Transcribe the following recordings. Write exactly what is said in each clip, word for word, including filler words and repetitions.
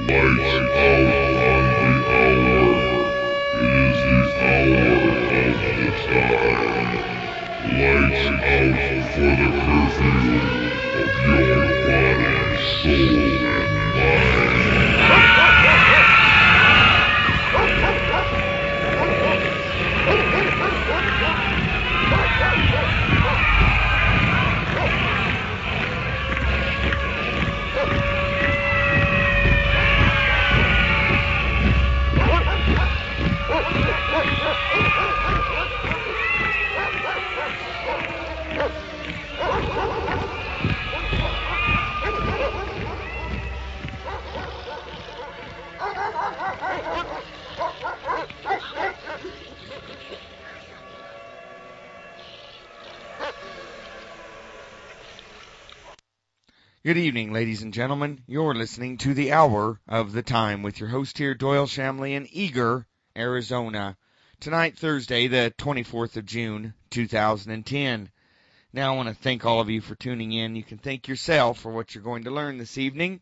Lights out on the hour. It is the hour of the time. Lights out for the curfew of your body, soul, and mind. Good evening, ladies and gentlemen. You're listening to the Hour of the Time with your host here, Doyle Shamley in Eagar, Arizona. Tonight, Thursday, the twenty-fourth of June, two thousand ten. Now, I want to thank all of you for tuning in. You can thank yourself for what you're going to learn this evening.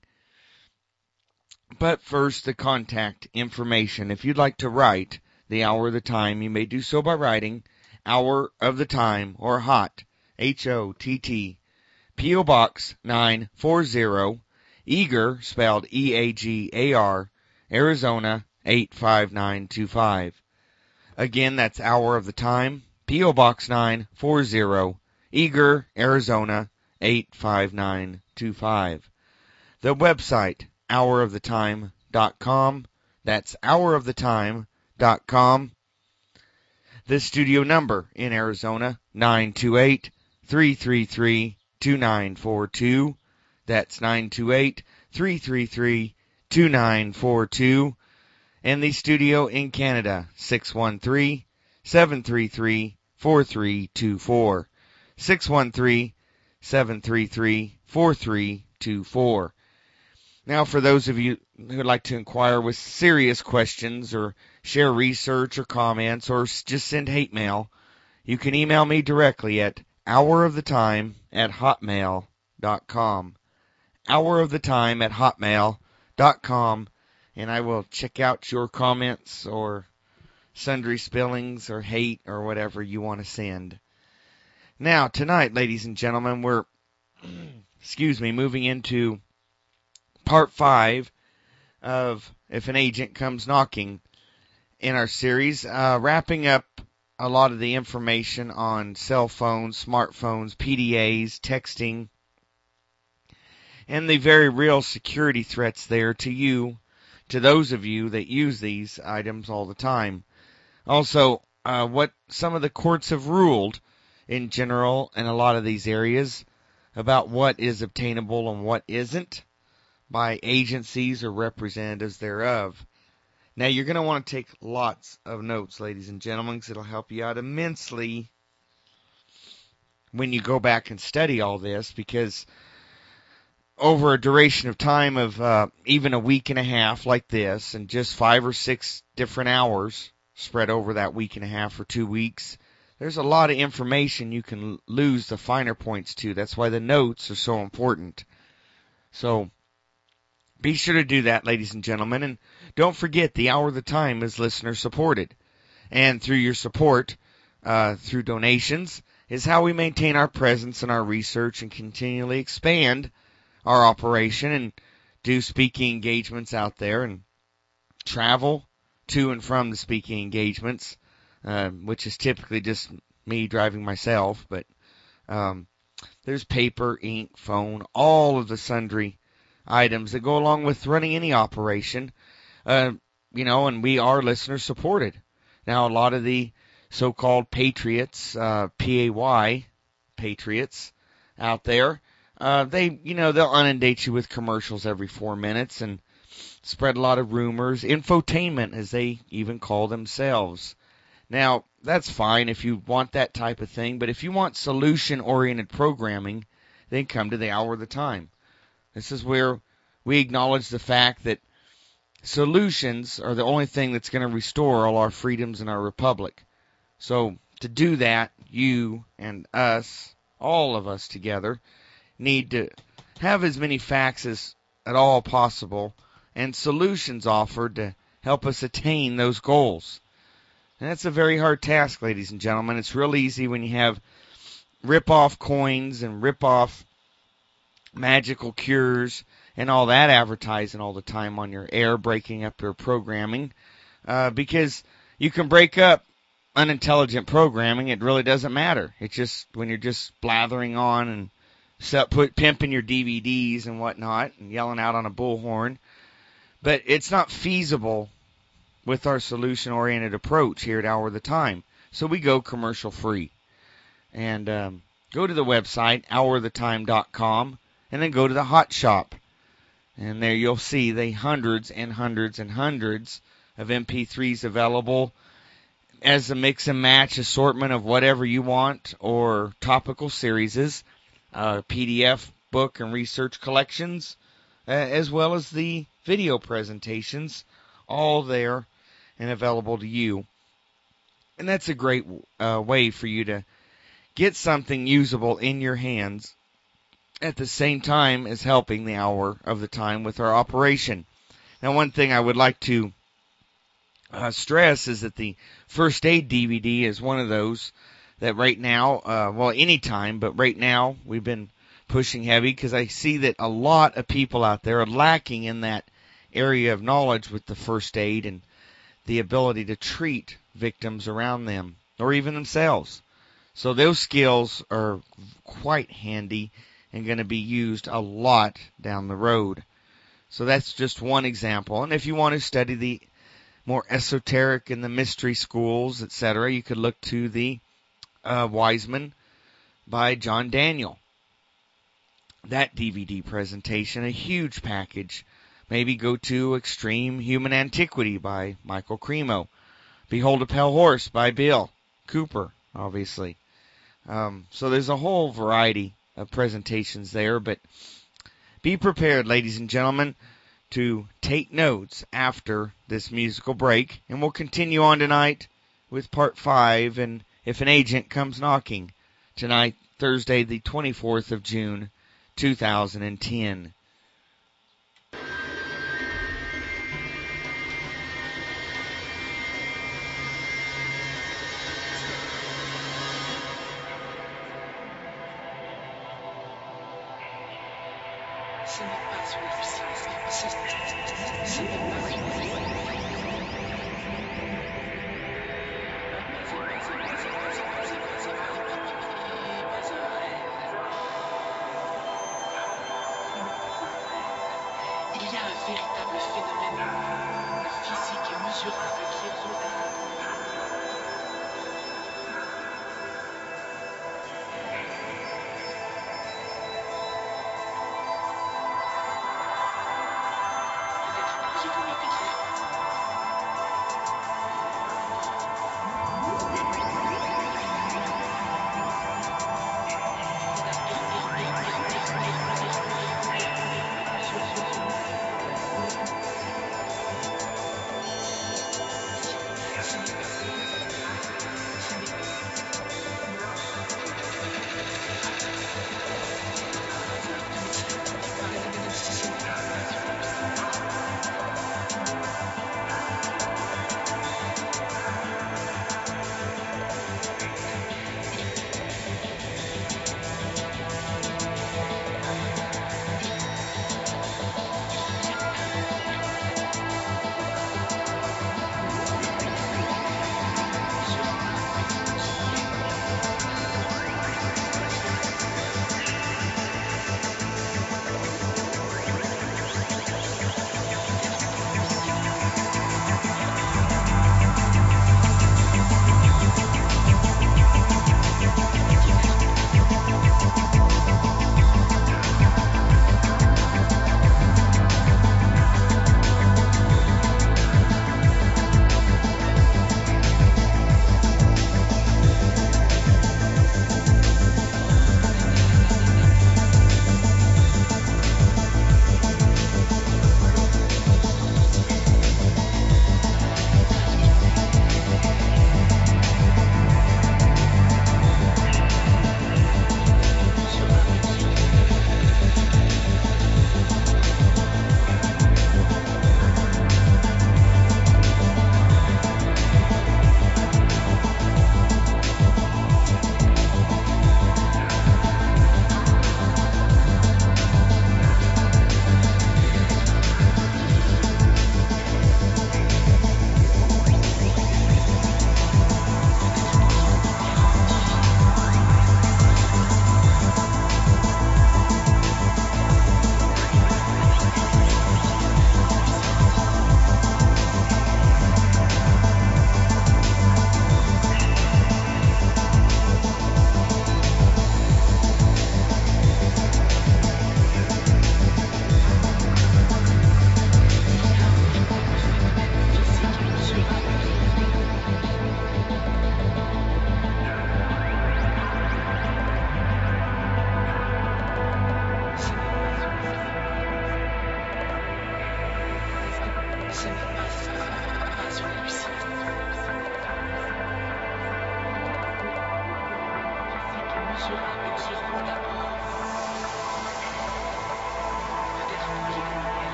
But first, the contact information. If you'd like to write the Hour of the Time, you may do so by writing Hour of the Time or HOTT, H O T T, P O. Box nine forty, Eagar, spelled E A G A R, Arizona eight five nine two five. Again, that's Hour of the Time, P O. Box nine forty, Eagar, Arizona eight five nine two five. The website, hour of the time dot com. That's hour of the time dot com. The studio number in Arizona, nine two eight, three three three, two nine four two. That's nine two eight, three three three, two nine four two. And the studio in Canada, six one three, seven three three, four three two four. six one three, seven three three, four three two four. Now, for those of you who would like to inquire with serious questions or share research or comments or just send hate mail, you can email me directly at houroftheTime at hotmail dot com. houroftheTime at hotmail dot com, and I will check out your comments or sundry spillings or hate or whatever you want to send. Now, tonight, ladies and gentlemen, we're, excuse me, moving into part five of If an Agent Comes Knocking in our series, uh, wrapping up a lot of the information on cell phones, smartphones, P D As, texting, and the very real security threats there to you, to those of you that use these items all the time. Also, uh, what some of the courts have ruled in general in a lot of these areas about what is obtainable and what isn't by agencies or representatives thereof. Now, you're going to want to take lots of notes, ladies and gentlemen, because it'll help you out immensely when you go back and study all this, because over a duration of time of uh, even a week and a half like this, and just five or six different hours spread over that week and a half or two weeks, there's a lot of information you can lose the finer points to. That's why the notes are so important. So be sure to do that, ladies and gentlemen. And don't forget, the Hour of the Time is listener supported. And through your support, uh, through donations, is how we maintain our presence and our research and continually expand our operation and do speaking engagements out there and travel to and from the speaking engagements, uh, which is typically just me driving myself. But um, there's paper, ink, phone, all of the sundry items that go along with running any operation, uh, you know, and we are listener supported. Now, a lot of the so-called patriots, uh, P A Y, patriots out there, uh, they, you know, they'll inundate you with commercials every four minutes and spread a lot of rumors, infotainment, as they even call themselves. Now, that's fine if you want that type of thing, but if you want solution-oriented programming, then come to the Hour of the Time. This is where we acknowledge the fact that solutions are the only thing that's going to restore all our freedoms in our republic. So to do that, you and us, all of us together, need to have as many facts as at all possible and solutions offered to help us attain those goals. And that's a very hard task, ladies and gentlemen. It's real easy when you have rip-off coins and rip-off magical cures and all that advertising all the time on your air, breaking up your programming, uh, because you can break up unintelligent programming. It really doesn't matter. It's just when you're just blathering on and set, put pimping your D V Ds and whatnot and yelling out on a bullhorn. But it's not feasible with our solution-oriented approach here at Hour of the Time. So we go commercial-free. And um, go to the website, hour of the time dot com, and then go to the Hot Shop. And there you'll see the hundreds and hundreds and hundreds of M P threes available as a mix and match assortment of whatever you want, or topical series, uh, P D F book and research collections, uh, as well as the video presentations, all there and available to you. And that's a great uh, way for you to get something usable in your hands at the same time as helping the Hour of the Time with our operation. Now, one thing I would like to uh, stress is that the First Aid D V D is one of those that right now, uh, well, anytime, but right now we've been pushing heavy because I see that a lot of people out there are lacking in that area of knowledge with the first aid and the ability to treat victims around them or even themselves. So those skills are quite handy and going to be used a lot down the road. So that's just one example. And if you want to study the more esoteric and the mystery schools, et cetera, you could look to the uh, Wiseman by John Daniel. That D V D presentation, a huge package. Maybe go to Extreme Human Antiquity by Michael Cremo. Behold a Pale Horse by Bill Cooper, obviously. Um, so there's a whole variety of presentations there, but be prepared, ladies and gentlemen, to take notes after this musical break, and we'll continue on tonight with part five, and If an Agent Comes Knocking, tonight, Thursday, the twenty-fourth of June, two thousand ten. Ce n'est pas une puissance, ce, ce n'est pas une puissance. Il y a un véritable phénomène physique et mesurable qui est condamné.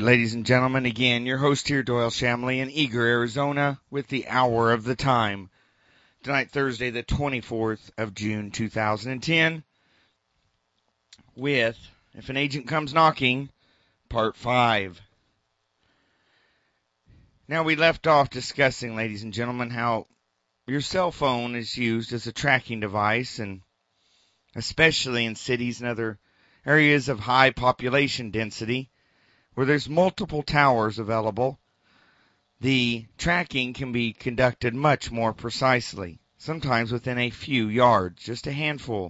ladies and gentlemen. Again, your host here, Doyle Shamley in Eager, Arizona, with the hour of the time. Tonight, Thursday, the twenty-fourth of June, two thousand ten, with If an Agent Comes Knocking, Part five. Now, we left off discussing, ladies and gentlemen, how your cell phone is used as a tracking device, and especially in cities and other areas of high population density, where there's multiple towers available, the tracking can be conducted much more precisely, sometimes within a few yards, just a handful.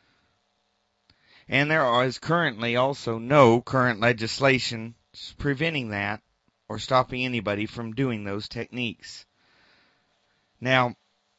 And there is currently also no current legislation preventing that or stopping anybody from doing those techniques. Now,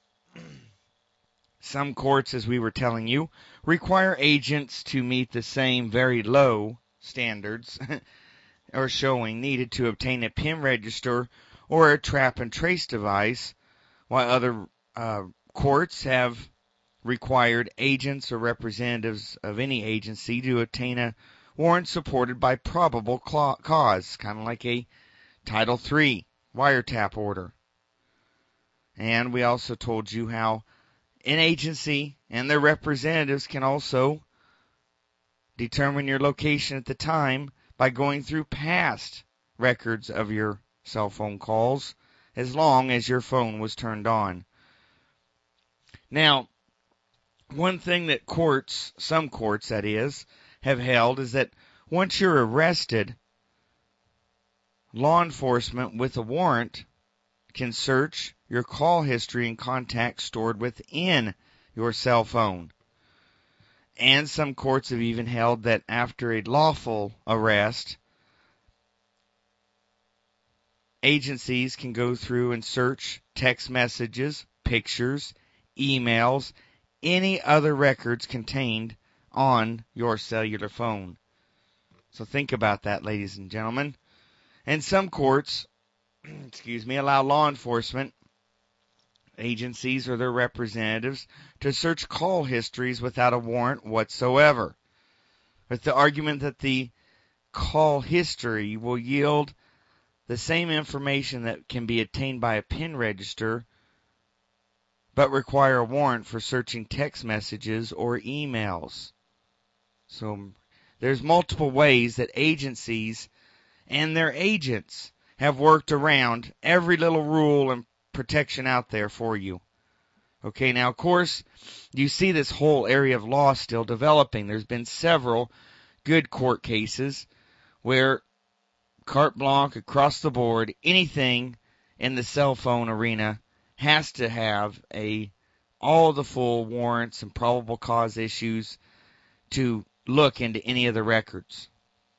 some courts, as we were telling you, require agents to meet the same very low standards or showing needed to obtain a PIN register or a trap and trace device, while other uh, courts have required agents or representatives of any agency to obtain a warrant supported by probable cause, kind of like a Title three wiretap order. And we also told you how an agency and their representatives can also determine your location at the time by going through past records of your cell phone calls, as long as your phone was turned on. Now, one thing that courts, some courts that is, have held is that once you're arrested, law enforcement with a warrant can search your call history and contacts stored within your cell phone. And some courts have even held that after a lawful arrest, agencies can go through and search text messages, pictures, emails, any other records contained on your cellular phone. So think about that, ladies and gentlemen. And some courts, excuse me, allow law enforcement agencies or their representatives to search call histories without a warrant whatsoever, with the argument that the call history will yield the same information that can be obtained by a PIN register, but require a warrant for searching text messages or emails. So there's multiple ways that agencies and their agents have worked around every little rule and protection out there for you. Okay, now, of course, you see this whole area of law still developing. There's been several good court cases where carte blanche across the board, anything in the cell phone arena has to have a all the full warrants and probable cause issues to look into any of the records.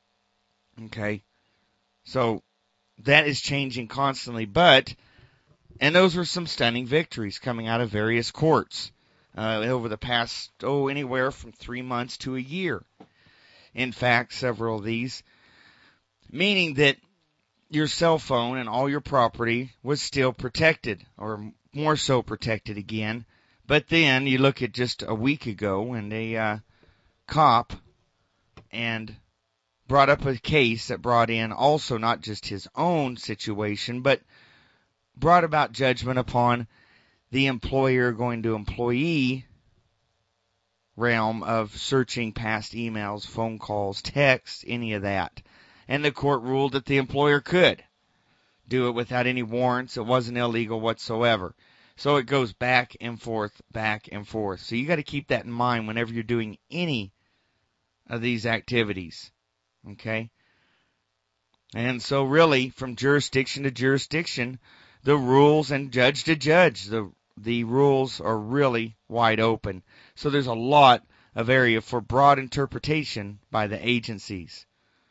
Okay, so that is changing constantly, but and those were some stunning victories coming out of various courts uh, over the past, oh, anywhere from three months to a year. In fact, several of these, meaning that your cell phone and all your property was still protected, or more so protected again. But then you look at just a week ago, and a uh, cop and brought up a case that brought in also not just his own situation, but brought about judgment upon the employer going to employee realm of searching past emails, phone calls, texts, any of that. And the court ruled that the employer could do it without any warrants. It wasn't illegal whatsoever. So it goes back and forth, back and forth. So you got to keep that in mind whenever you're doing any of these activities. Okay? And so really, from jurisdiction to jurisdiction, the rules, and judge to judge, the the rules are really wide open. So there's a lot of area for broad interpretation by the agencies.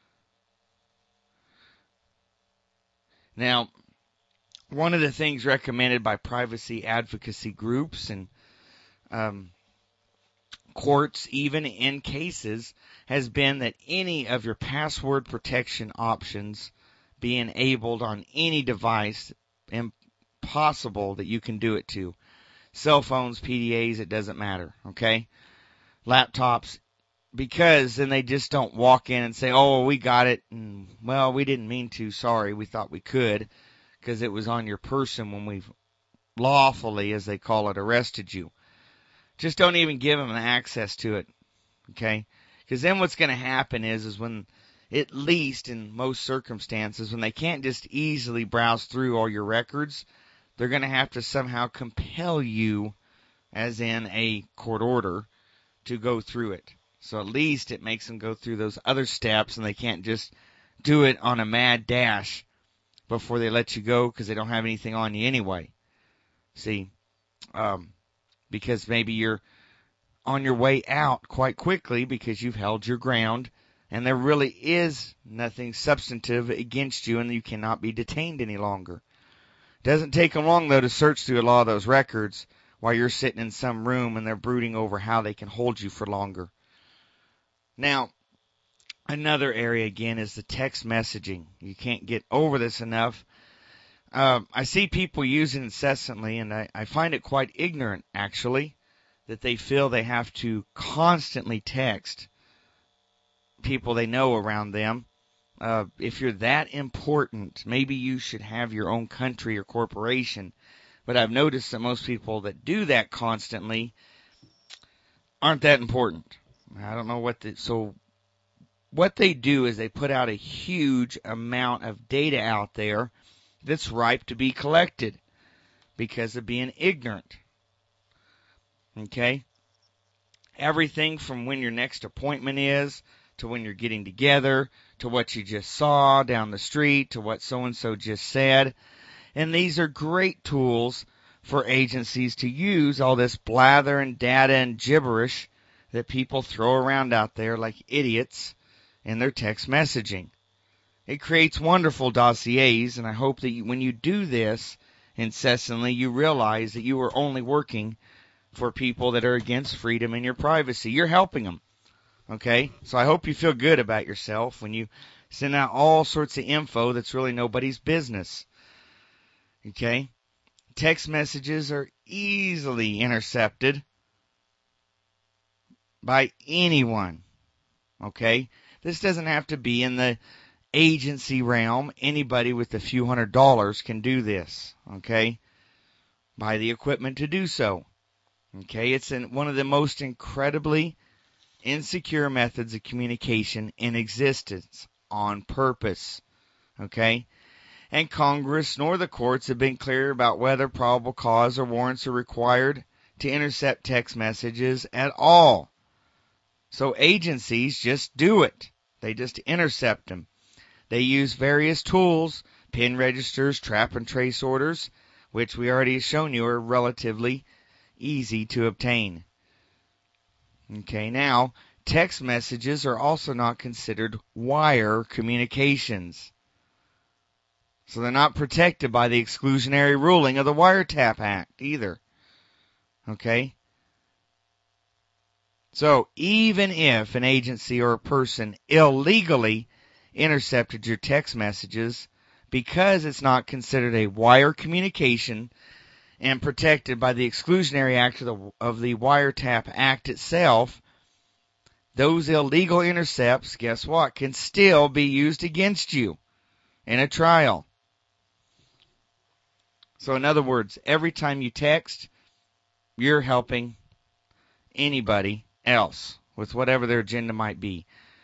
Now, one of the things recommended by privacy advocacy groups and um, courts, even in cases, has been that any of your password protection options be enabled on any device impossible that you can do it to. Cell phones, P D As, it doesn't matter, okay? Laptops, because then they just don't walk in and say, oh, we got it, and, well, we didn't mean to, sorry, we thought we could, because it was on your person when we've lawfully, as they call it, arrested you. Just don't even give them access to it, okay? Because then what's going to happen is, is when, at least in most circumstances, when they can't just easily browse through all your records, they're going to have to somehow compel you, as in a court order, to go through it. So at least it makes them go through those other steps, and they can't just do it on a mad dash before they let you go because they don't have anything on you anyway. See, um, because maybe you're on your way out quite quickly because you've held your ground, and there really is nothing substantive against you, and you cannot be detained any longer. It doesn't take them long, though, to search through a lot of those records while you're sitting in some room and they're brooding over how they can hold you for longer. Now, another area, again, is the text messaging. You can't get over this enough. Um, I see people use it incessantly, and I, I find it quite ignorant, actually, that they feel they have to constantly text people they know around them. Uh, if you're that important, maybe you should have your own country or corporation. But I've noticed that most people that do that constantly aren't that important. I don't know what the, so what they do is they put out a huge amount of data out there that's ripe to be collected because of being ignorant. Okay? Everything from when your next appointment is, to when you're getting together, to what you just saw down the street, to what so-and-so just said. And these are great tools for agencies to use all this blather and data and gibberish that people throw around out there like idiots in their text messaging. It creates wonderful dossiers, and I hope that you, when you do this incessantly, you realize that you are only working for people that are against freedom and your privacy. You're helping them. Okay? So I hope you feel good about yourself when you send out all sorts of info that's really nobody's business. Okay? Text messages are easily intercepted by anyone. Okay? This doesn't have to be in the agency realm. Anybody with a few hundred dollars can do this. Okay? Buy the equipment to do so. Okay? It's in one of the most incredibly insecure methods of communication in existence on purpose. Okay? And Congress nor the courts have been clear about whether probable cause or warrants are required to intercept text messages at all. So agencies just do it. They just intercept them. They use various tools, pin registers, trap and trace orders, which we already have shown you are relatively easy to obtain. Okay, now, text messages are also not considered wire communications. So they're not protected by the exclusionary ruling of the Wiretap Act either. Okay? So even if an agency or a person illegally intercepted your text messages, because it's not considered a wire communication and protected by the exclusionary act of the, of the Wiretap Act itself, those illegal intercepts, guess what, can still be used against you in a trial. So in other words, every time you text, you're helping anybody else with whatever their agenda might be.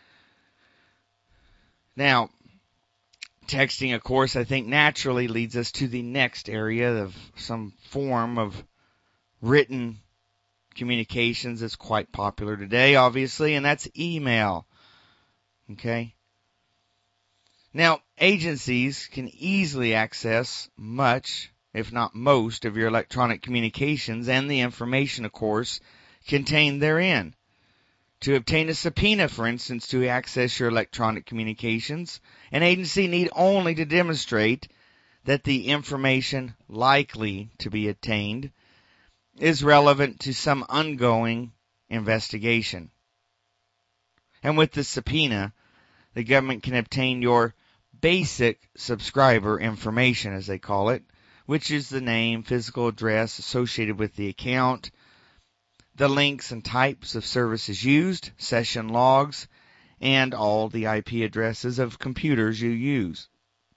Now, texting, of course, I think naturally leads us to the next area of some form of written communications that's quite popular today, obviously, and that's email. Okay? Now, agencies can easily access much, if not most, of your electronic communications and the information, of course, contained therein. To obtain a subpoena, for instance, to access your electronic communications, an agency need only to demonstrate that the information likely to be obtained is relevant to some ongoing investigation. And with the subpoena, the government can obtain your basic subscriber information, as they call it, which is the name, physical address associated with the account, the links and types of services used, session logs, and all the I P addresses of computers you use.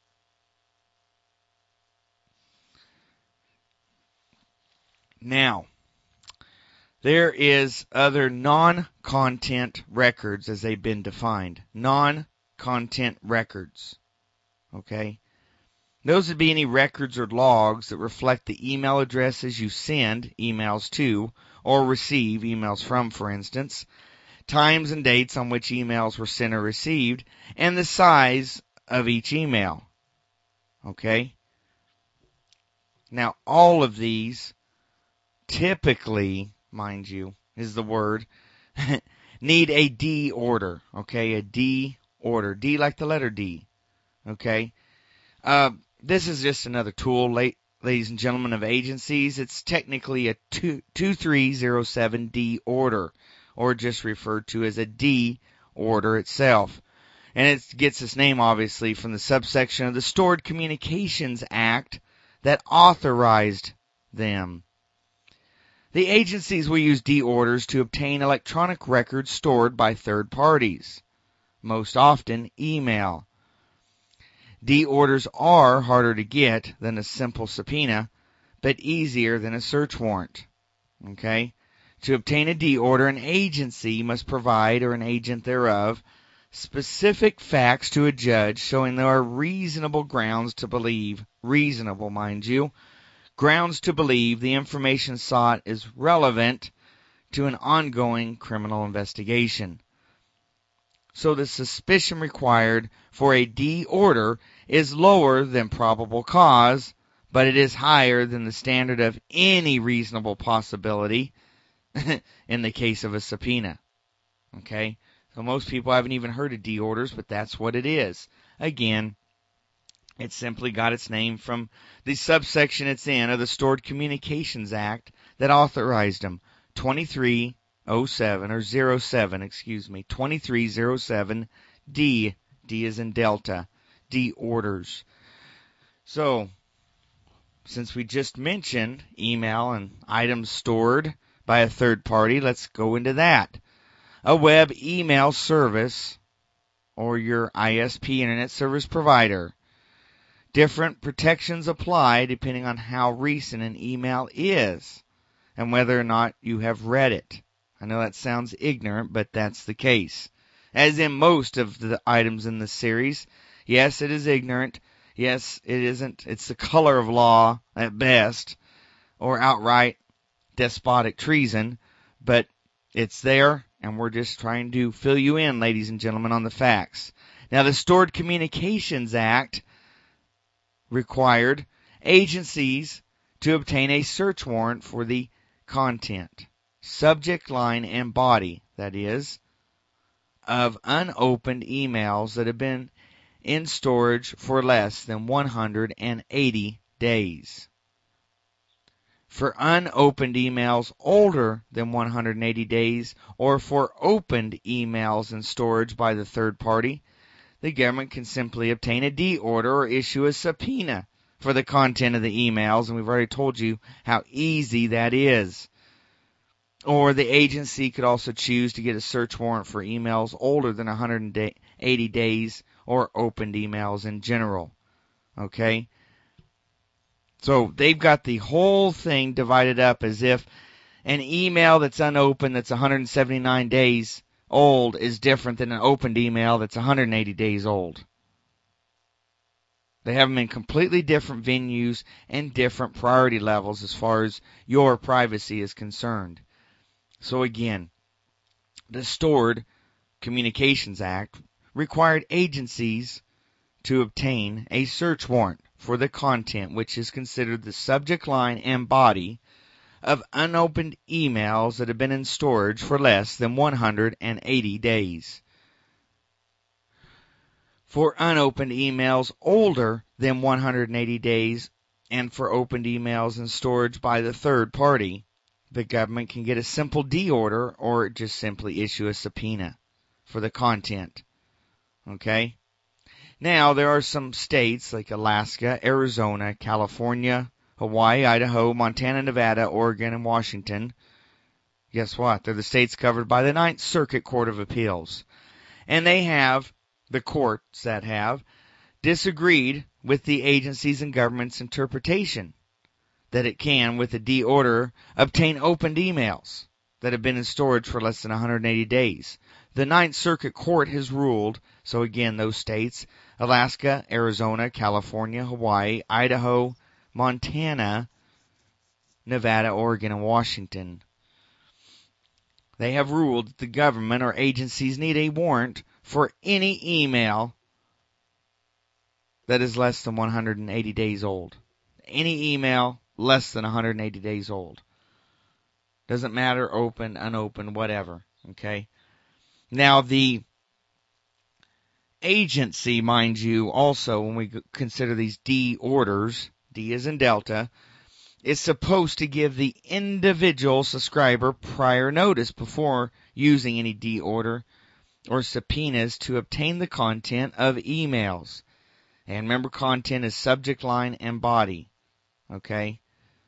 Now, there is other non-content records as they've been defined. Non-content records. Okay? Those would be any records or logs that reflect the email addresses you send emails to or receive emails from, for instance, times and dates on which emails were sent or received, and the size of each email. Okay? Now, all of these typically, mind you, is the word, need a D order. Okay? A D order. D like the letter D. Okay? Uh, this is just another tool, late, ladies and gentlemen, of agencies. It's technically a two three zero seven D order, or just referred to as a D order itself. And it gets its name, obviously, from the subsection of the Stored Communications Act that authorized them. The agencies will use D orders to obtain electronic records stored by third parties, most often email. D orders are harder to get than a simple subpoena, but easier than a search warrant. Okay? To obtain a D order, an agency must provide, or an agent thereof, specific facts to a judge showing there are reasonable grounds to believe, reasonable, mind you, grounds to believe the information sought is relevant to an ongoing criminal investigation. So the suspicion required for a D order is lower than probable cause, but it is higher than the standard of any reasonable possibility in the case of a subpoena. Okay? So most people haven't even heard of D orders, but that's what it is. Again, it simply got its name from the subsection it's in of the Stored Communications Act that authorized them. twenty-three oh seven, or oh seven, excuse me, twenty-three oh seven D. D is in Delta. D orders. So, since we just mentioned email and items stored by a third party, let's go into that. A web email service, or your I S P, Internet Service Provider. Different protections apply depending on how recent an email is and whether or not you have read it. I know that sounds ignorant, but that's the case. As in most of the items in this series, yes, it is ignorant. Yes, it isn't. It's the color of law at best, or outright despotic treason, but it's there, and we're just trying to fill you in, ladies and gentlemen, on the facts. Now, the Stored Communications Act required agencies to obtain a search warrant for the content, subject line, and body, that is, of unopened emails that have been in storage for less than one hundred eighty days. For unopened emails older than one hundred eighty days, or for opened emails in storage by the third party, the government can simply obtain a D order or issue a subpoena for the content of the emails, and we've already told you how easy that is. Or the agency could also choose to get a search warrant for emails older than one hundred eighty days or opened emails in general. Okay? So they've got the whole thing divided up as if an email that's unopened that's one hundred seventy-nine days old is different than an opened email that's one hundred eighty days old. They have them in completely different venues and different priority levels as far as your privacy is concerned. So again, the Stored Communications Act required agencies to obtain a search warrant for the content, which is considered the subject line and body of unopened emails that have been in storage for less than one hundred eighty days. For unopened emails older than one hundred eighty days, and for opened emails in storage by the third party, the government can get a simple D order or just simply issue a subpoena for the content. Okay? Now, there are some states like Alaska, Arizona, California, Hawaii, Idaho, Montana, Nevada, Oregon, and Washington. guess what? They're the states covered by the Ninth Circuit Court of Appeals. And they have, the courts that have, disagreed with the agency's and government's interpretation that it can, with a D order, obtain opened emails that have been in storage for less than one hundred eighty days. The Ninth Circuit Court has ruled, so again, those states, Alaska, Arizona, California, Hawaii, Idaho, Montana, Nevada, Oregon, and Washington. They have ruled that the government or agencies need a warrant for any email that is less than one hundred eighty days old. Any email less than one hundred eighty days old. Doesn't matter, open, unopened, whatever. Okay? Now, the agency, mind you, also, when we consider these D orders, D as in Delta, is supposed to give the individual subscriber prior notice before using any D order or subpoenas to obtain the content of emails. And remember, content is subject line and body. Okay?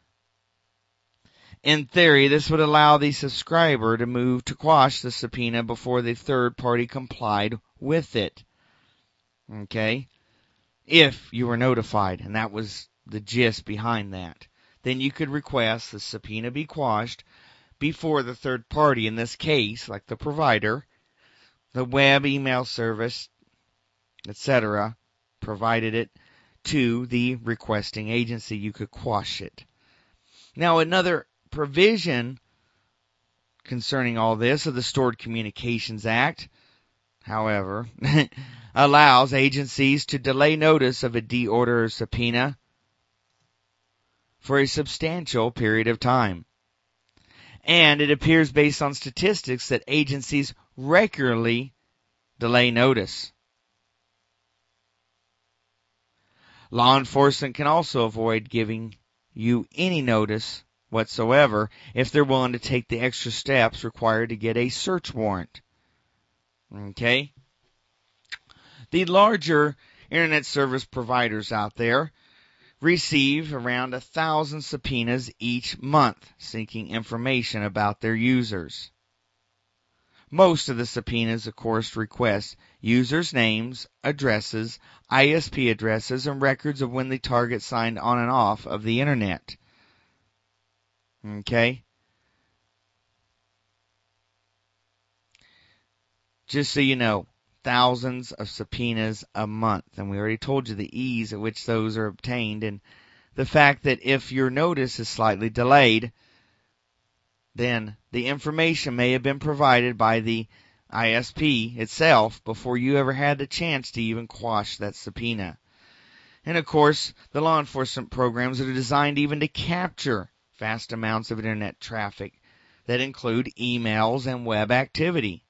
In theory, this would allow the subscriber to move to quash the subpoena before the third party complied with it. Okay? If you were notified, and that was the gist behind that. Then you could request the subpoena be quashed before the third party, in this case, like the provider, the web email service, et cetera, provided it to the requesting agency. You could quash it. Now, another provision concerning all this of the Stored Communications Act, however, allows agencies to delay notice of a D order or subpoena for a substantial period of time. And it appears based on statistics that agencies regularly delay notice. Law enforcement can also avoid giving you any notice whatsoever if they're willing to take the extra steps required to get a search warrant. Okay? The larger internet service providers out there receive around a thousand subpoenas each month seeking information about their users. Most of the subpoenas, of course, request users' names, addresses, I S P addresses, and records of when the target signed on and off of the internet. Okay? Just so you know, thousands of subpoenas a month. And we already told you the ease at which those are obtained, and the fact that if your notice is slightly delayed, then the information may have been provided by the I S P itself before you ever had the chance to even quash that subpoena. And of course, the law enforcement programs are designed even to capture vast amounts of internet traffic that include emails and web activity.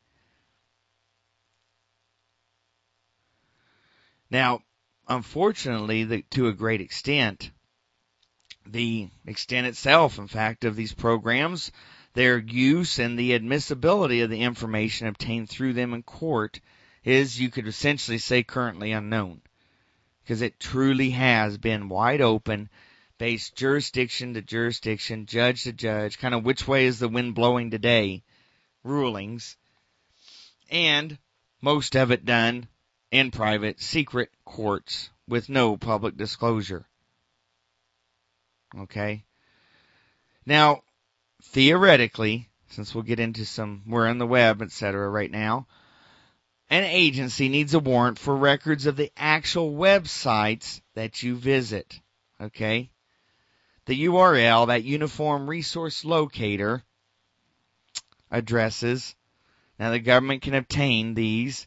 Now, unfortunately, the, to a great extent, the extent itself, in fact, of these programs, their use and the admissibility of the information obtained through them in court is, you could essentially say, currently unknown. Because it truly has been wide open, based jurisdiction to jurisdiction, judge to judge, kind of which way is the wind blowing today, rulings, and most of it done in private, secret courts with no public disclosure. Okay? Now, theoretically, since we'll get into some, we're on the web, et cetera right now, an agency needs a warrant for records of the actual websites that you visit. Okay? The U R L, that Uniform Resource Locator, addresses. Now, the government can obtain these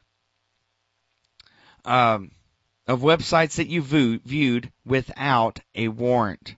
um, of websites that you view, viewed without a warrant.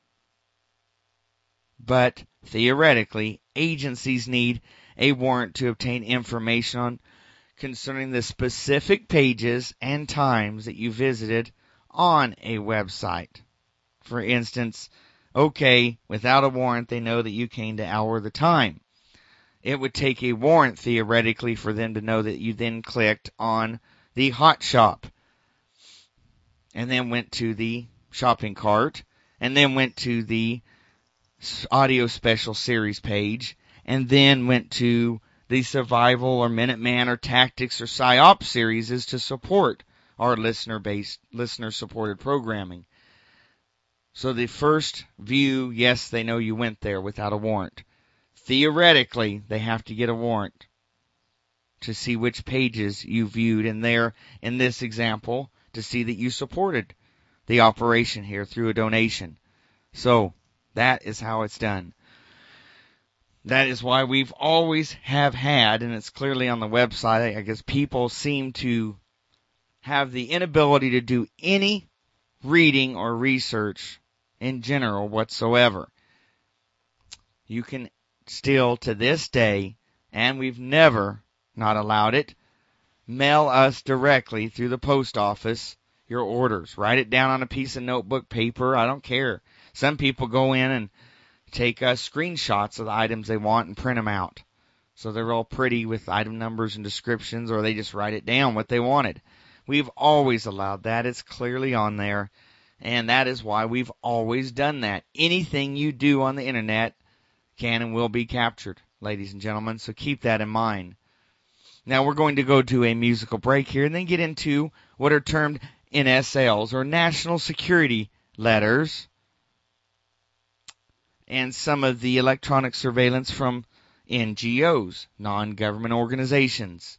But theoretically, agencies need a warrant to obtain information on concerning the specific pages and times that you visited on a website. For instance, okay, without a warrant, they know that you came to Hour of the Time. It would take a warrant, theoretically, for them to know that you then clicked on the Hot Shop and then went to the shopping cart and then went to the audio special series page and then went to the Survival or Minuteman or Tactics or PsyOps series is to support our listener-based, listener-supported programming. So the first view, yes, they know you went there without a warrant. Theoretically, they have to get a warrant to see which pages you viewed in there, in this example, to see that you supported the operation here through a donation. So, that is how it's done. That is why we've always have had, and it's clearly on the website, I guess people seem to have the inability to do any reading or research in general whatsoever. You can still, to this day, and we've never not allowed it, mail us directly through the post office your orders. Write it down on a piece of notebook paper. I don't care. Some people go in and take uh, screenshots of the items they want and print them out. So they're all pretty with item numbers and descriptions, or they just write it down what they wanted. We've always allowed that. It's clearly on there. And that is why we've always done that. Anything you do on the internet can and will be captured, ladies and gentlemen. So keep that in mind. Now we're going to go to a musical break here and then get into what are termed N S Ls, or National Security Letters, and some of the electronic surveillance from N G Os, non-government organizations.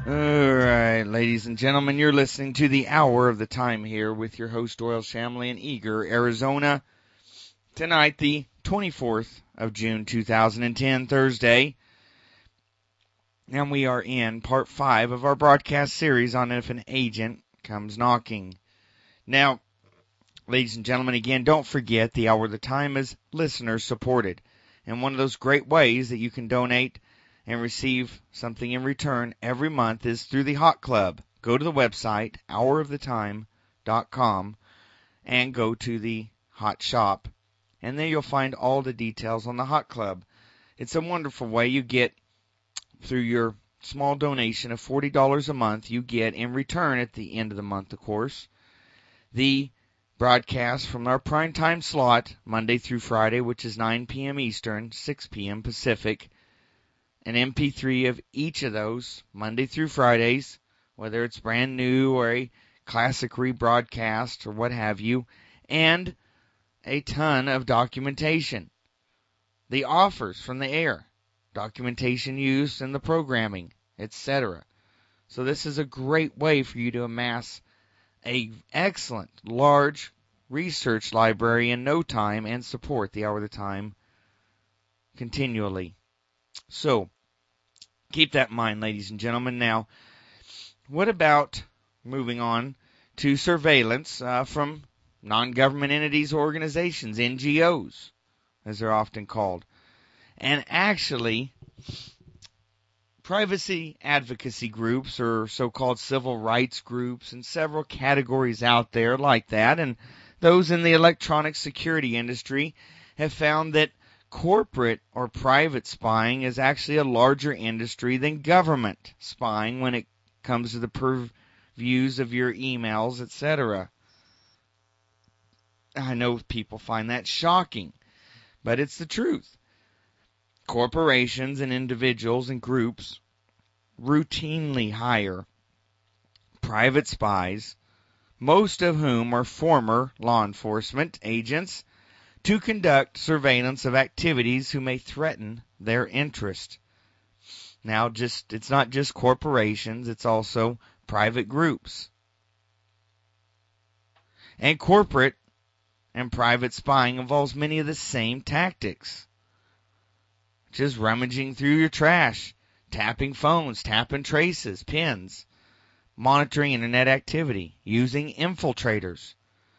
All right, ladies and gentlemen, you're listening to the Hour of the Time here with your host, Doyle Shamley in Eager, Arizona. Tonight, the twenty-fourth of June, two thousand ten, Thursday. And we are in part five of our broadcast series on If an Agent Comes Knocking. Now, ladies and gentlemen, again, don't forget the Hour of the Time is listener supported. And one of those great ways that you can donate and receive something in return every month is through the Hot Club. Go to the website, hour of the time dot com, and go to the Hot Shop. And there you'll find all the details on the Hot Club. It's a wonderful way. You get, through your small donation of forty dollars a month, you get in return at the end of the month, of course, the broadcast from our prime time slot, Monday through Friday, which is nine p.m. Eastern, six p.m. Pacific. An M P three of each of those, Monday through Fridays, whether it's brand new or a classic rebroadcast or what have you, and a ton of documentation. The offers from the air, documentation used in the programming, et cetera. So this is a great way for you to amass a excellent, large research library in no time and support the Hour of the Time continually. So, keep that in mind, ladies and gentlemen. Now, what about moving on to surveillance uh, from non-government entities or organizations, N G Os, as they're often called? And actually, privacy advocacy groups or so-called civil rights groups and several categories out there like that, and those in the electronic security industry have found that corporate or private spying is actually a larger industry than government spying when it comes to the purviews of your emails, et cetera. I know people find that shocking, but it's the truth. Corporations and individuals and groups routinely hire private spies, most of whom are former law enforcement agents, to conduct surveillance of activities who may threaten their interest. Now, just it's not just corporations, it's also private groups. And corporate and private spying involves many of the same tactics. Just rummaging through your trash, tapping phones, tapping traces, pins, monitoring internet activity, using infiltrators.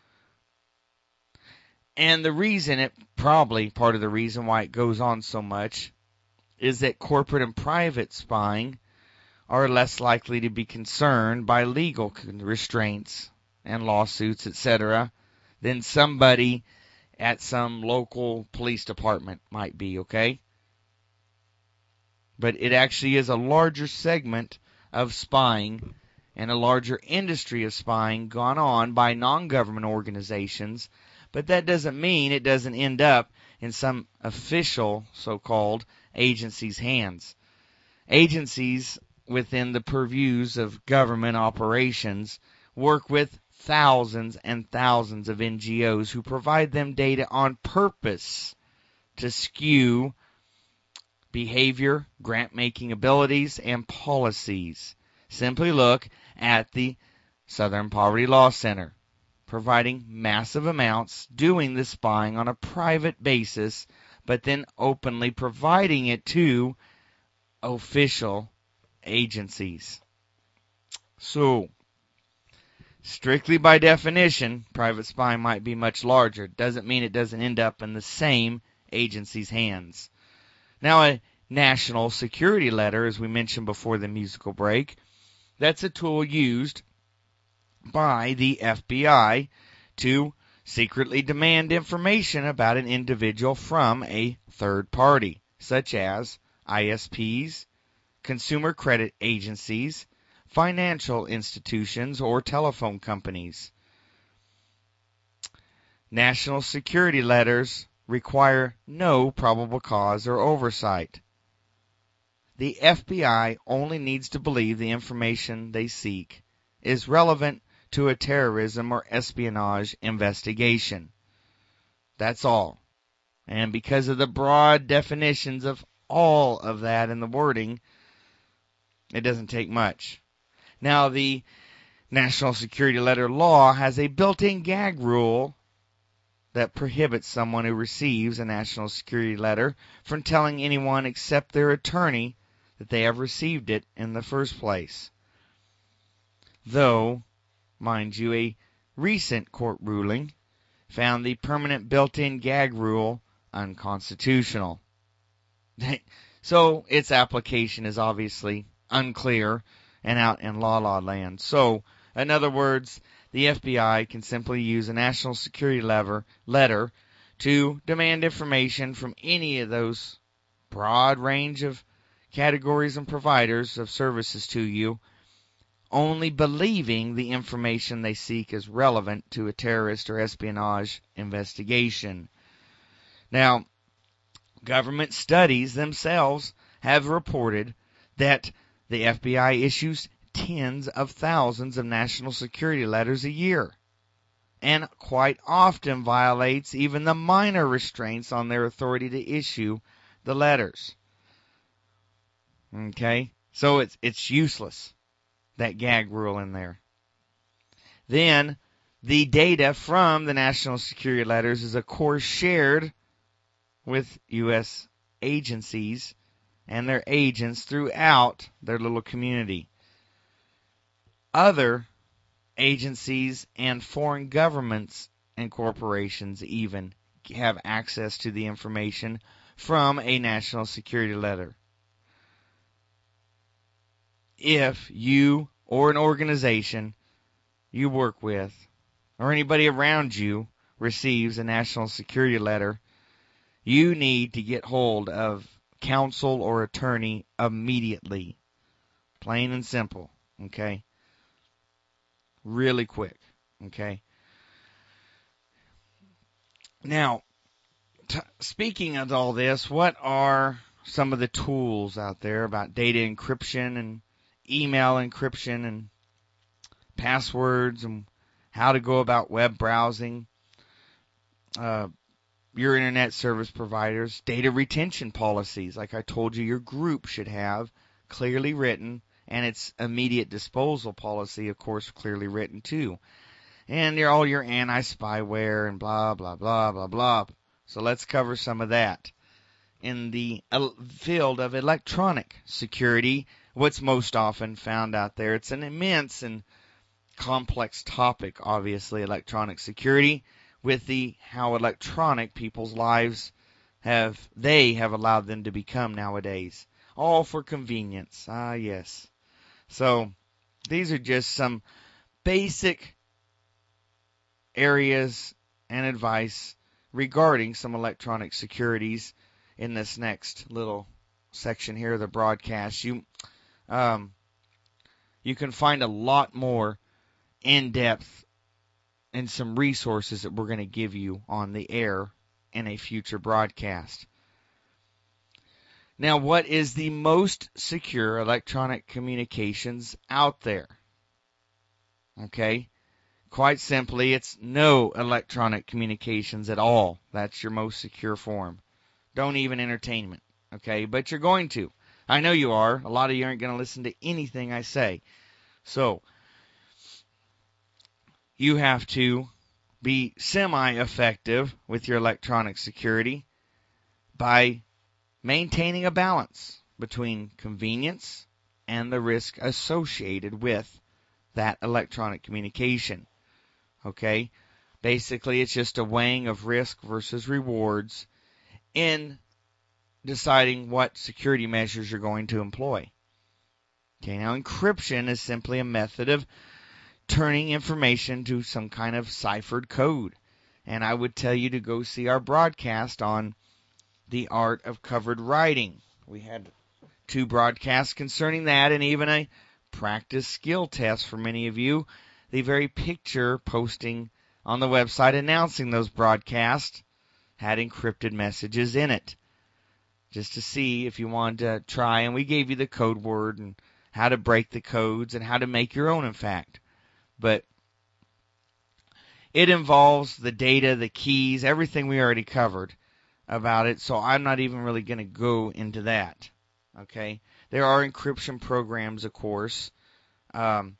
And the reason, it probably part of the reason why it goes on so much, is that corporate and private spying are less likely to be concerned by legal restraints and lawsuits, et cetera, than somebody at some local police department might be, okay? But it actually is a larger segment of spying and a larger industry of spying gone on by non-government organizations. But that doesn't mean it doesn't end up in some official, so-called, agency's hands. Agencies within the purviews of government operations work with thousands and thousands of N G Os who provide them data on purpose to skew behavior, grant-making abilities, and policies. Simply look at the Southern Poverty Law Center, providing massive amounts, doing the spying on a private basis, but then openly providing it to official agencies. So, strictly by definition, private spying might be much larger. Doesn't mean it doesn't end up in the same agency's hands. Now, a national security letter, as we mentioned before the musical break, that's a tool used by the F B I to secretly demand information about an individual from a third party, such as I S Ps, consumer credit agencies, financial institutions, or telephone companies. National security letters require no probable cause or oversight. The F B I only needs to believe the information they seek is relevant to a terrorism or espionage investigation. That's all. And because of the broad definitions of all of that in the wording, It doesn't take much. Now, the National Security Letter law has a built-in gag rule that prohibits someone who receives a National Security Letter from telling anyone except their attorney that they have received it in the first place. Though, mind you, a recent court ruling found the permanent built-in gag rule unconstitutional. So its application is obviously unclear and out in la la land. So, in other words, the F B I can simply use a national security lever, letter to demand information from any of those broad range of categories and providers of services to you, only believing the information they seek is relevant to a terrorist or espionage investigation. Now, government studies themselves have reported that the F B I issues tens of thousands of national security letters a year, and quite often violates even the minor restraints on their authority to issue the letters. Okay? So it's it's useless, that gag rule in there. Then, the data from the national security letters is, of course, shared with U S agencies and their agents throughout their little community. Other agencies and foreign governments and corporations even have access to the information from a national security letter. If you or an organization you work with or anybody around you receives a national security letter, you need to get hold of counsel or attorney immediately. Plain and simple, okay? Really quick, okay? Now, t- speaking of all this, what are some of the tools out there about data encryption and email encryption and passwords and how to go about web browsing? Uh, your internet service providers, data retention policies, like I told you, your group should have clearly written, and its immediate disposal policy, of course, clearly written too. And all your anti-spyware and blah, blah, blah, blah, blah. So let's cover some of that. In the field of electronic security, what's most often found out there, it's an immense and complex topic, obviously, electronic security, with the how electronic people's lives have, they have allowed them to become nowadays. All for convenience. Ah, yes. So, these are just some basic areas and advice regarding some electronic securities in this next little section here of the broadcast. You, um, you can find a lot more in-depth and some resources that we're going to give you on the air in a future broadcast. Now, what is the most secure electronic communications out there? Okay, quite simply, it's no electronic communications at all. That's your most secure form. Don't even entertain it, okay? But you're going to. I know you are. A lot of you aren't going to listen to anything I say. So, you have to be semi-effective with your electronic security by maintaining a balance between convenience and the risk associated with that electronic communication. Okay? Basically, it's just a weighing of risk versus rewards in deciding what security measures you're going to employ. Okay, now encryption is simply a method of turning information to some kind of ciphered code. And I would tell you to go see our broadcast on the art of covered writing. We had two broadcasts concerning that, and even a practice skill test for many of you. The very picture posting on the website announcing those broadcasts had encrypted messages in it, just to see if you wanted to try. And we gave you the code word and how to break the codes and how to make your own, in fact. But it involves the data, the keys, everything we already covered about it, so I'm not even really going to go into that. Okay? There are encryption programs, of course. Um,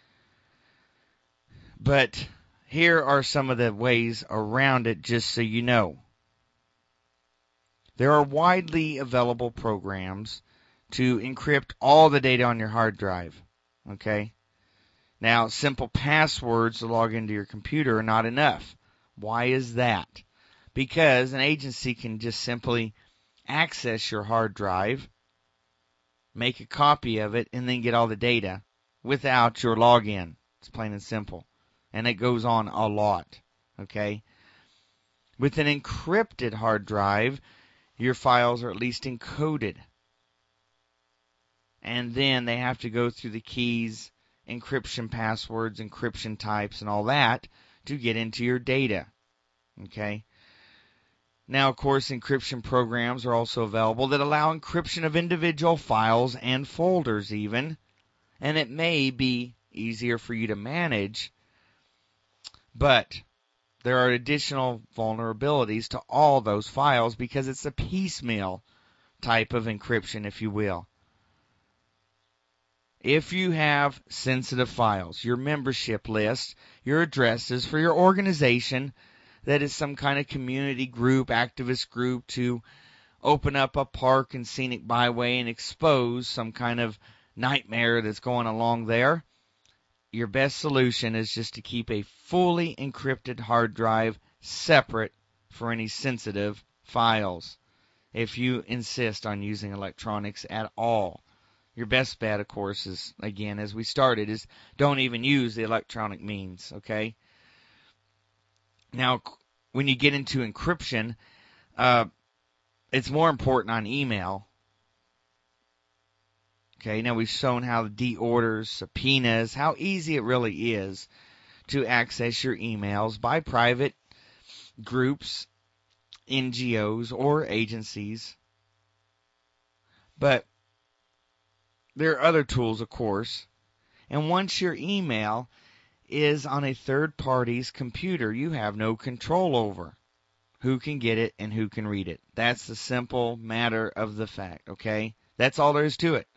but here are some of the ways around it, just so you know. There are widely available programs to encrypt all the data on your hard drive. Okay? Now, simple passwords to log into your computer are not enough. Why is that? Because an agency can just simply access your hard drive, make a copy of it, and then get all the data without your login. It's plain and simple. And it goes on a lot. Okay? With an encrypted hard drive, your files are at least encoded. And then they have to go through the keys, encryption passwords, encryption types, and all that to get into your data. Okay? Now, of course, encryption programs are also available that allow encryption of individual files and folders even. And it may be easier for you to manage, but there are additional vulnerabilities to all those files because it's a piecemeal type of encryption, if you will. If you have sensitive files, your membership list, your addresses for your organization that is some kind of community group, activist group to open up a park and scenic byway and expose some kind of nightmare that's going along there, your best solution is just to keep a fully encrypted hard drive separate for any sensitive files if you insist on using electronics at all. Your best bet, of course, is, again, as we started, is don't even use the electronic means, okay? Now, when you get into encryption, uh, it's more important on email. Okay, now we've shown how de-orders, subpoenas, how easy it really is to access your emails by private groups, N G Os, or agencies. But there are other tools, of course. And once your email is on a third party's computer, you have no control over who can get it and who can read it. That's the simple matter of the fact, okay? That's all there is to it.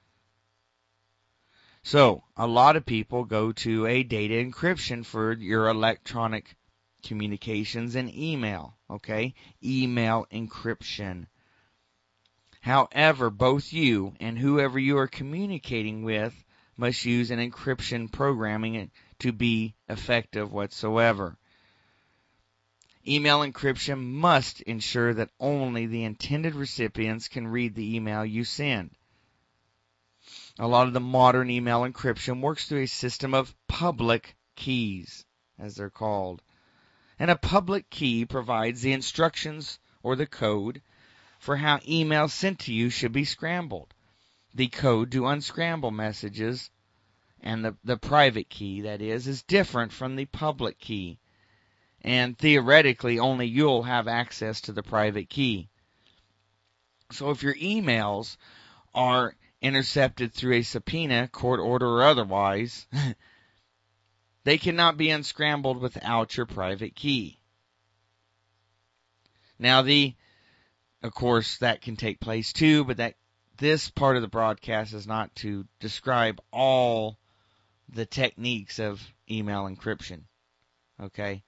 So, a lot of people go to a data encryption for your electronic communications and email, okay? Email encryption. However, both you and whoever you are communicating with must use an encryption programming to be effective whatsoever. Email encryption must ensure that only the intended recipients can read the email you send. A lot of the modern email encryption works through a system of public keys, as they're called. And a public key provides the instructions or the code for how emails sent to you should be scrambled. The code to unscramble messages and the, the private key, that is, is different from the public key. And theoretically, only you'll have access to the private key. So if your emails are intercepted through a subpoena, court order or otherwise, they cannot be unscrambled without your private key. Now, the, of course, that can take place too, but that this part of the broadcast is not to describe all the techniques of email encryption. Okay?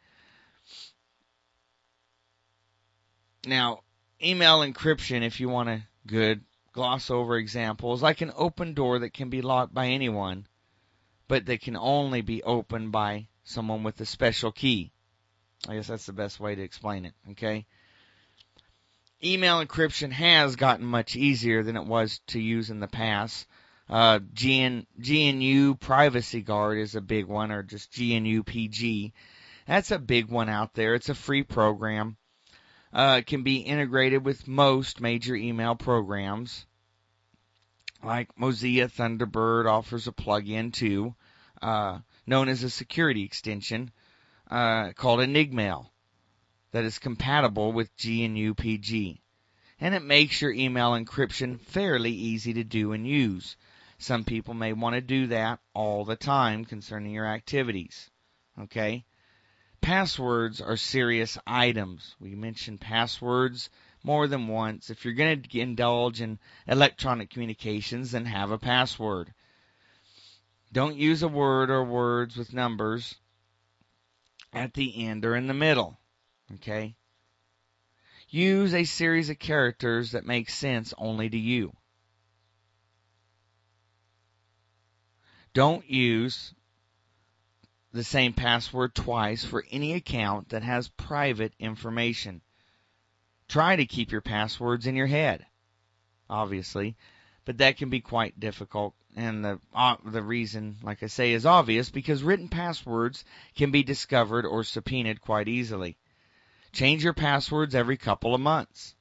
Now, email encryption, if you want a good gloss over example, is like an open door that can be locked by anyone, but that can only be opened by someone with a special key. I guess that's the best way to explain it, okay? Email encryption has gotten much easier than it was to use in the past. Uh, G N, G N U Privacy Guard is a big one, or just G N U P G. That's a big one out there. It's a free program. Uh, it can be integrated with most major email programs. Like Mozilla Thunderbird offers a plug-in too, uh, known as a security extension uh, called Enigmail that is compatible with G N U P G. And it makes your email encryption fairly easy to do and use. Some people may want to do that all the time concerning your activities. Okay? Passwords are serious items. We mentioned passwords more than once. If you're going to indulge in electronic communications, then have a password. Don't use a word or words with numbers at the end or in the middle. Okay? Use a series of characters that make sense only to you. Don't use the same password twice for any account that has private information. Try to keep your passwords in your head, obviously, but that can be quite difficult. And the uh, the reason, like I say, is obvious because written passwords can be discovered or subpoenaed quite easily. Change your passwords every couple of months.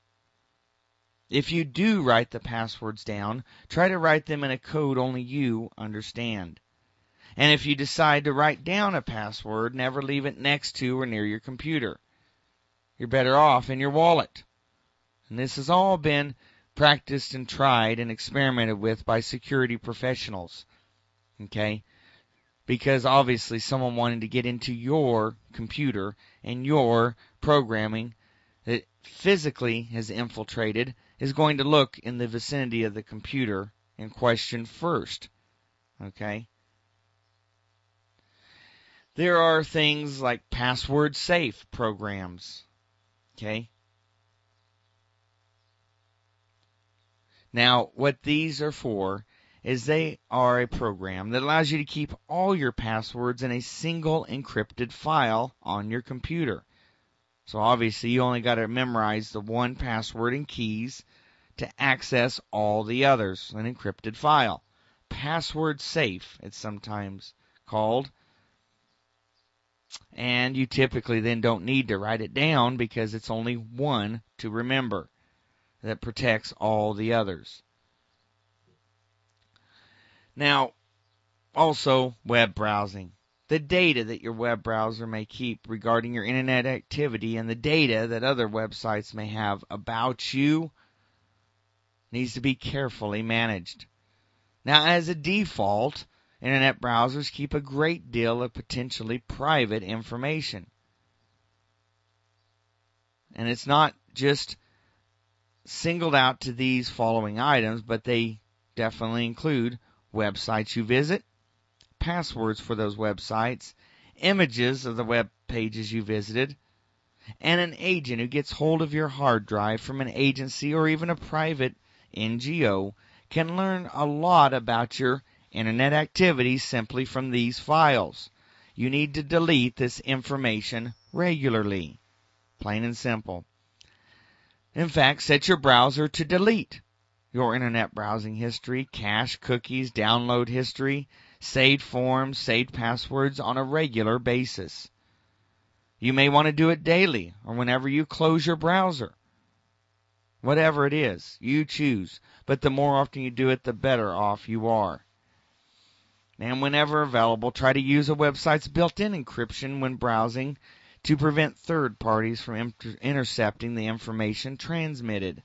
If you do write the passwords down, try to write them in a code only you understand. And if you decide to write down a password, never leave it next to or near your computer. You're better off in your wallet. And this has all been practiced and tried and experimented with by security professionals. Okay? Because obviously someone wanting to get into your computer and your programming that physically has infiltrated is going to look in the vicinity of the computer in question first. Okay? There are things like password safe programs. Okay? Now, what these are for is they are a program that allows you to keep all your passwords in a single encrypted file on your computer. So obviously you only got to memorize the one password and keys to access all the others, an encrypted file. Password safe, it's sometimes called. And you typically then don't need to write it down because it's only one to remember that protects all the others. Now, also web browsing. The data that your web browser may keep regarding your internet activity and the data that other websites may have about you needs to be carefully managed. Now, as a default, internet browsers keep a great deal of potentially private information. And it's not just singled out to these following items, but they definitely include websites you visit, passwords for those websites, images of the web pages you visited, and an agent who gets hold of your hard drive from an agency or even a private N G O can learn a lot about your internet activity simply from these files. You need to delete this information regularly. Plain and simple. In fact, set your browser to delete your internet browsing history, cache cookies, download history, saved forms, saved passwords on a regular basis. You may want to do it daily or whenever you close your browser. Whatever it is, you choose. But the more often you do it, the better off you are. And whenever available, try to use a website's built-in encryption when browsing to prevent third parties from inter- intercepting the information transmitted.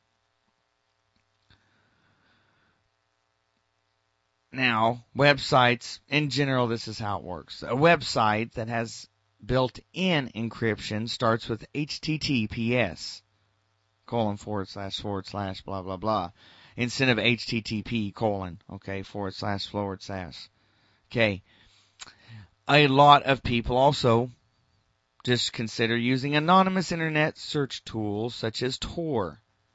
Now, websites, in general, this is how it works. A website that has built-in encryption starts with H T T P S, colon, forward slash, forward slash, blah, blah, blah, instead of H T T P, colon, okay, forward slash, forward slash. Okay. A lot of people also just consider using anonymous internet search tools such as Tor.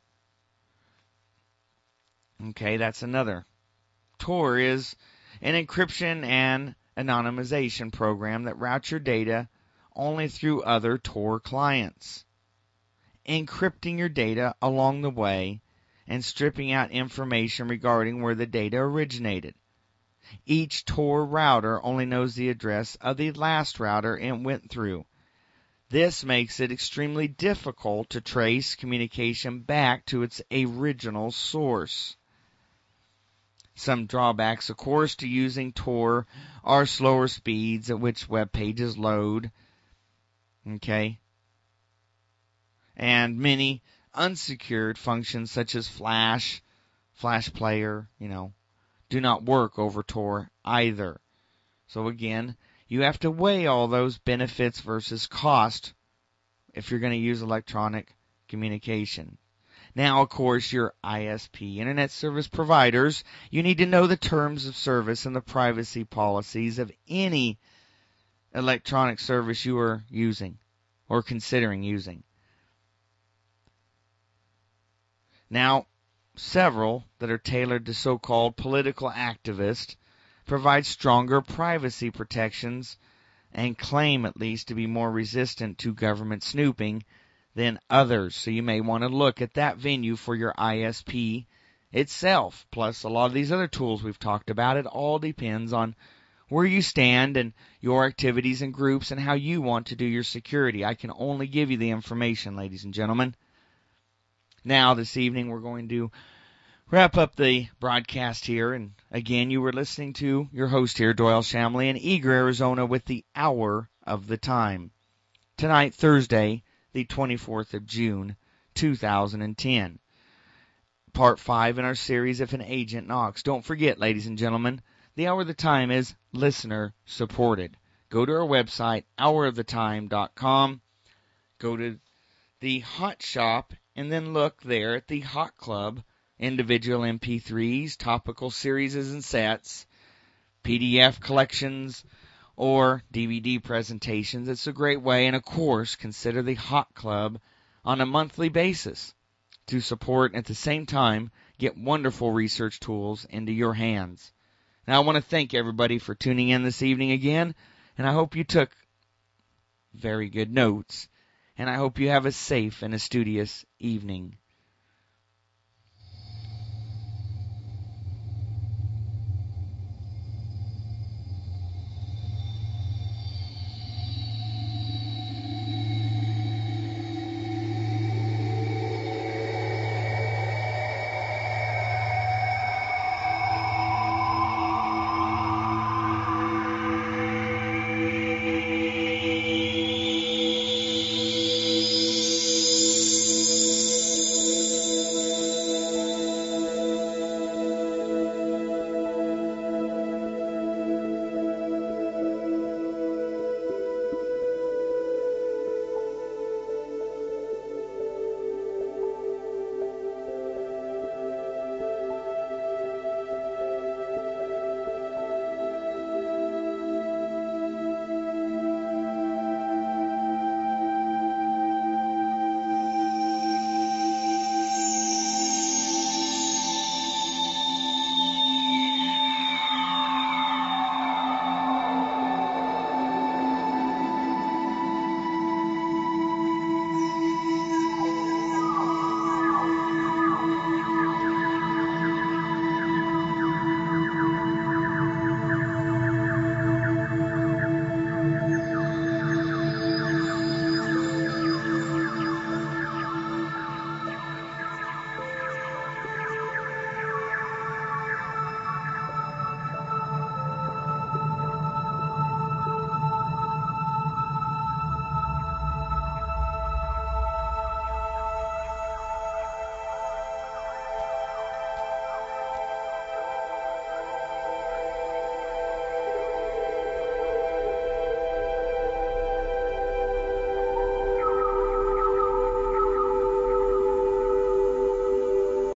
Okay, that's another. Tor is an encryption and anonymization program that routes your data only through other Tor clients, encrypting your data along the way and stripping out information regarding where the data originated. Each Tor router only knows the address of the last router it went through. This makes it extremely difficult to trace communication back to its original source. Some drawbacks, of course, to using Tor are slower speeds at which web pages load. Okay? And many unsecured functions such as Flash, Flash Player, you know, do not work over Tor either. So again, you have to weigh all those benefits versus cost if you're going to use electronic communication. Now, of course, your I S P, Internet Service Providers, you need to know the terms of service and the privacy policies of any electronic service you are using or considering using. Now, several that are tailored to so-called political activists provide stronger privacy protections and claim at least to be more resistant to government snooping than others. So you may want to look at that venue for your I S P itself. Plus a lot of these other tools we've talked about. It all depends on where you stand and your activities and groups and how you want to do your security. I can only give you the information, ladies and gentlemen. Now, this evening, we're going to wrap up the broadcast here. And again, you were listening to your host here, Doyle Shamley, in Eager, Arizona, with the Hour of the Time. Tonight, Thursday, the twenty-fourth of June, two thousand ten. Part five in our series, If an Agent Knocks. Don't forget, ladies and gentlemen, the Hour of the Time is listener-supported. Go to our website, hour of the time dot com. Go to the Hot Shop, and then look there at the Hot Club, individual M P threes, topical series and sets, P D F collections, or D V D presentations. It's a great way, and of course, consider the Hot Club on a monthly basis to support and at the same time get wonderful research tools into your hands. Now, I want to thank everybody for tuning in this evening again, and I hope you took very good notes, and I hope you have a safe and a studious evening.